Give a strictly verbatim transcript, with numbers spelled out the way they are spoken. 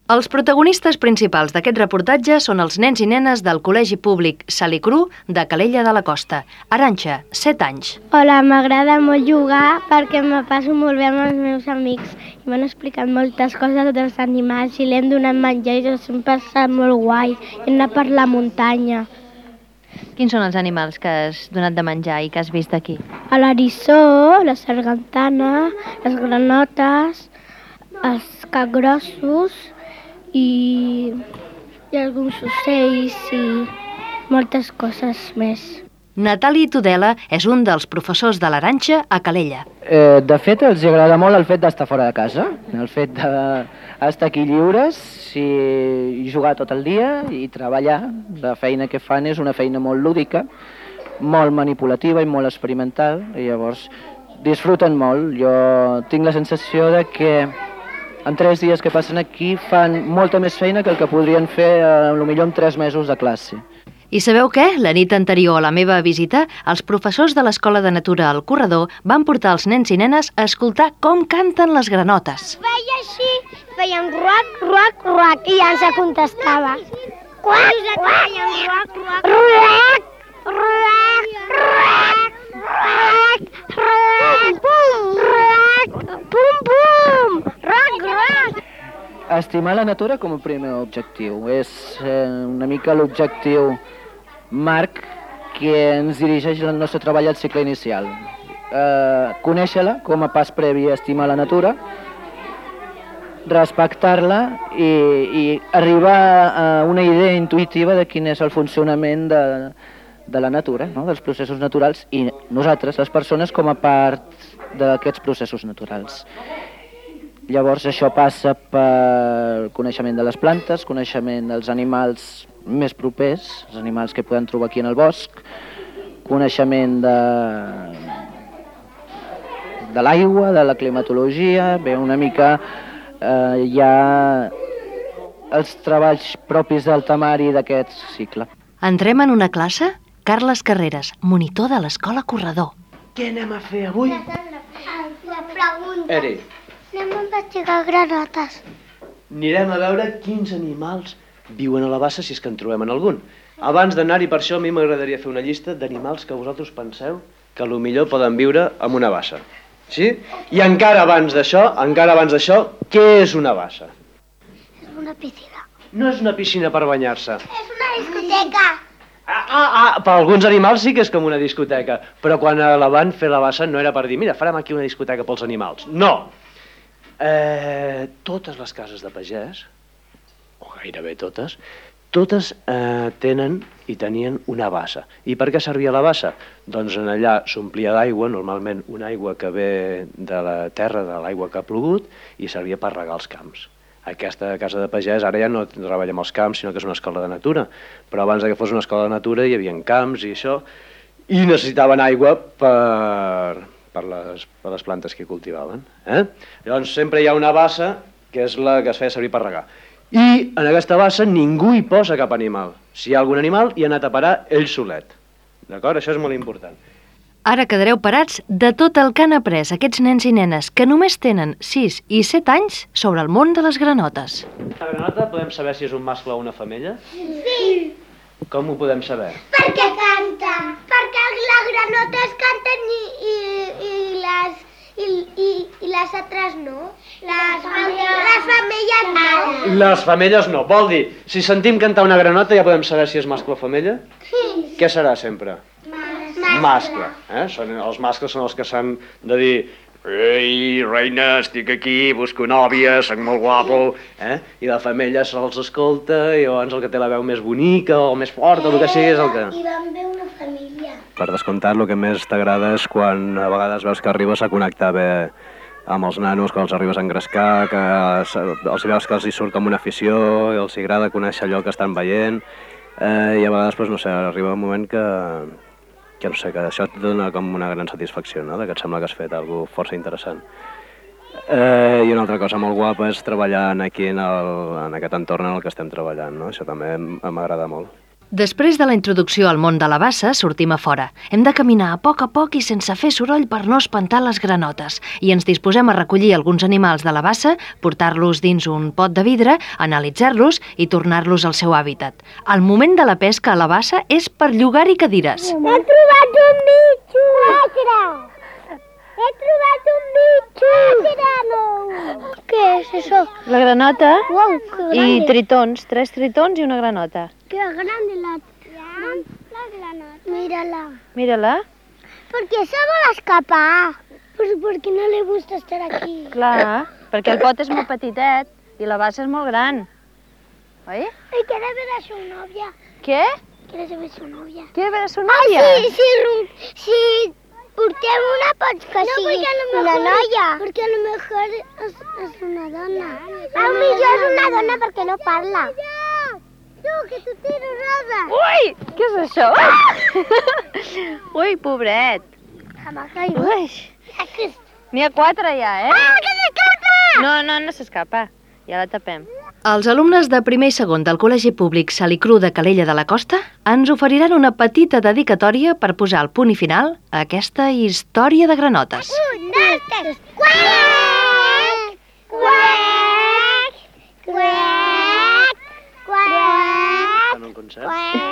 Els protagonistes principals d'aquest reportatge són els nens i nenes del Col·legi Públic Salicru de Calella de la Costa. Arantxa, set anys. Hola, m'agrada molt jugar perquè me passo molt bé amb els meus amics i m'han explicat moltes coses dels animals i l'hem donat menjar i sempre ha estat molt guai. Hem anat per la muntanya. Quins són els animals que has donat de menjar i que has vist aquí? A l'eriçó, la sargantana, les granotes, els capgrossos i, i alguns ocells i moltes coses més. Natali Tudela és un dels professors de l'Arantxa a Calella. Eh, de fet, els agrada molt el fet d'estar fora de casa, el fet d'estar aquí lliures i jugar tot el dia i treballar. La feina que fan és una feina molt lúdica, molt manipulativa i molt experimental, i llavors disfruten molt. Jo tinc la sensació de que en tres dies que passen aquí fan molta més feina que el que podrien fer eh, potser en tres mesos de classe. I sabeu què? La nit anterior a la meva visita, els professors de l'Escola de Natura al Corredor van portar els nens i nenes a escoltar com canten les granotes. Feia així, feien ruac, ruac, ruac, i ja ens contestava. Quac, quac, ruac, ruac, ruac, ruac, ruac, ruac, ruac, pum, ruac, pum, pum, ruac, ruac. Estimar la natura com a primer objectiu. És eh, una mica l'objectiu marc que ens dirigeix el nostre treball al cicle inicial. Eh, Conèixer-la com a pas previ a estimar la natura, respectar-la i, i arribar a una idea intuïtiva de quin és el funcionament de, de la natura, no? Dels processos naturals, i nosaltres, les persones, com a part d'aquests processos naturals. Llavors això passa per coneixement de les plantes, coneixement dels animals més propers, els animals que podem trobar aquí en el bosc, coneixement de, de l'aigua, de la climatologia, bé, una mica eh, hi ha els treballs propis del temari d'aquest cicle. Entrem en una classe? Carles Carreras, monitor de l'Escola Corredor. Què anem a fer avui? La pregunta. Eri. Anem a investigar granotes. Anirem a veure quins animals viuen a la bassa, si és que en trobem en algun. Abans d'anar-hi, per això, a mi m'agradaria fer una llista d'animals que vosaltres penseu que potser poden viure en una bassa. Sí? I encara abans d'això, encara abans d'això, què és una bassa? És una piscina. No és una piscina per banyar-se. És una discoteca. Ah, ah, ah, per alguns animals sí que és com una discoteca, però quan la van fer la bassa no era per dir, mira, farem aquí una discoteca pels animals. No! Eh, totes les cases de pagès, o gairebé totes, totes eh, tenen i tenien una bassa. I per què servia la bassa? Doncs en allà s'omplia d'aigua, normalment una aigua que ve de la terra, de l'aigua que ha plogut, i servia per regar els camps. Aquesta casa de pagès ara ja no treballa amb els camps, sinó que és una escola de natura. Però abans que fos una escola de natura hi havia camps i això, i necessitaven aigua per... Per les, per les plantes que cultivaven. Eh? Llavors sempre hi ha una bassa que és la que es feia servir per regar. I en aquesta bassa ningú hi posa cap animal. Si hi ha algun animal, hi ha anat a parar ell solet. D'acord? Això és molt important. Ara quedareu parats de tot el que han après aquests nens i nenes que només tenen sis i set anys sobre el món de les granotes. La granota podem saber si és un mascle o una femella? Sí. Com ho podem saber? Perquè canta. Perquè les granotes canten i, i, i, les, i, i, i les altres no. Les femelles, les femelles no. Les femelles no. Vol dir, si sentim cantar una granota ja podem saber si és mascle o femella? Sí. Què serà sempre? Mascle. Mascle. Eh? Són, els mascles són els que s'han de dir ei, reina, estic aquí, busco nòvia, soc molt guapo, eh? I la femella se'ls escolta i llavors el que té la veu més bonica o més forta, o el que sigui és el que... I van bé una família. Per descomptat, el que més t'agrada és quan a vegades veus que arribes a connectar bé amb els nanos, quan els arribes a engrescar, que els veus que els hi surt com una afició, i els agrada conèixer allò que estan veient, eh, i a vegades, doncs, no sé, arriba un moment que... que no sé, que això et dona com una gran satisfacció, no? Que et sembla que has fet alguna cosa força interessant. Eh, I una altra cosa molt guapa és treballar aquí en, el, en aquest entorn en el que estem treballant, no? Això també m'agrada molt. Després de la introducció al món de la bassa, sortim a fora. Hem de caminar a poc a poc i sense fer soroll per no espantar les granotes. I ens disposem a recollir alguns animals de la bassa, portar-los dins un pot de vidre, analitzar-los i tornar-los al seu hàbitat. El moment de la pesca a la bassa és per llogar-hi cadires. He trobat un bitxo! He trobat un bitxo! Què és això? La granota Uau, que i grande! tritons, tres tritons i una granota. ¡Qué grande la, la granada! Mírala. Mira-la. ¿Por qué se va a escapar? Pues porque no le gusta estar aquí. Clar, perquè el pot és molt petitet i la bassa és molt gran. Oi? Y quiere ver a su novia. Què? Quiere ver a su novia. Quiere ver a su Ai, novia? sí, sí, ru- si portem una pot que no, sigui una noia. Perquè a lo mejor és, és una dona. A lo millor és una dona perquè no parla. Tu, que tu tires rosa. Ui, què és això? Ui, pobret. Ui, n'hi ha quatre ja, eh? Ah, que s'escapa! No, no, no s'escapa. Ja la tapem. Els alumnes de primer i segon del Col·legi Públic Salicru de Calella de la Costa ens oferiran una petita dedicatòria per posar el punt i final a aquesta història de granotes. Un, dos, tres. Quack! Quack! Quack! Quack! En un concert. Quack!